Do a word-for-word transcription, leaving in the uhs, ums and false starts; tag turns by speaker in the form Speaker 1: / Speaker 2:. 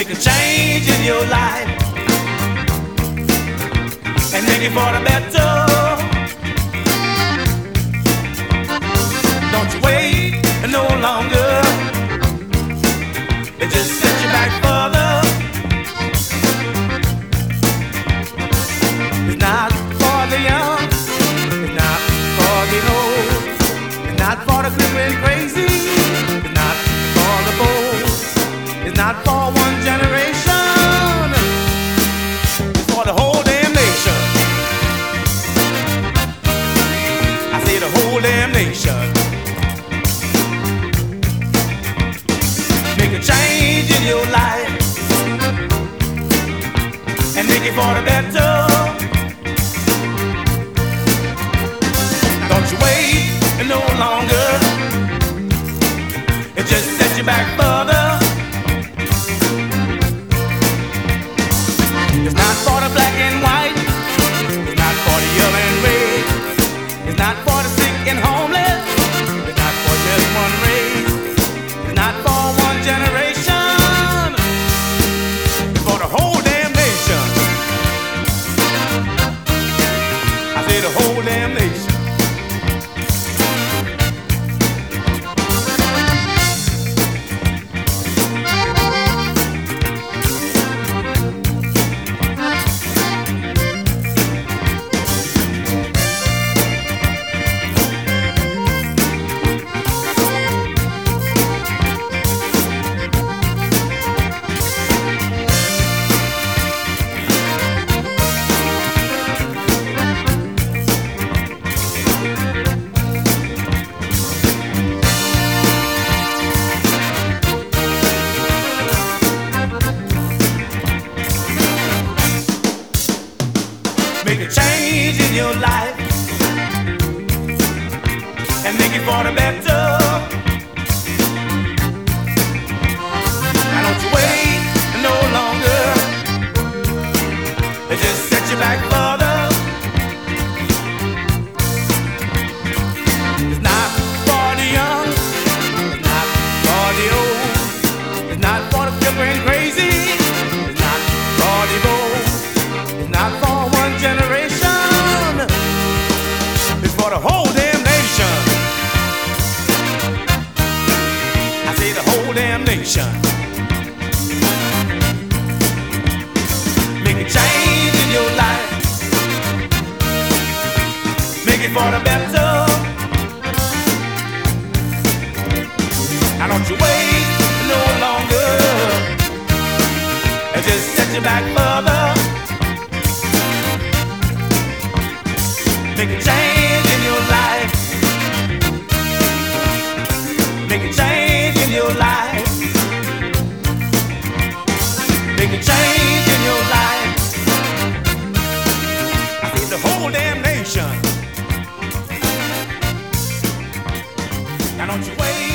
Speaker 1: Make a change in your life and make it for the better. Don't you wait no longer. It just sets you back further. It's not for the young, it's not for the old, it's not for the quick and crazy, it's not for the bold, it's not for one generation, it's for the whole damn nation. I say the whole damn nation. Make a change in your life and make it for the better. Don't you wait no longer. It just sets you back further. It's not for the black and white, it's not for the yellow and red, it's not for the sick and homeless, it's not for just one race, it's not for one generation, it's for the whole damn nation. I say the whole damn nation. Make a change in your life and make it for the better. Now don't you wait no longer. It just sets you back further. It's not for the young, it's not for the old, it's not for the crippled and crazy, it's not for the bold, it's not for one generation, it's for the whole damn nation. I say the whole damn nation. Make a change in your life, make it for the better. Now don't you wait no longer. It just sets you back further. Make a change in your life. Make a change in your life. Make a change in your life. I see the whole damn nation. Now don't you wait.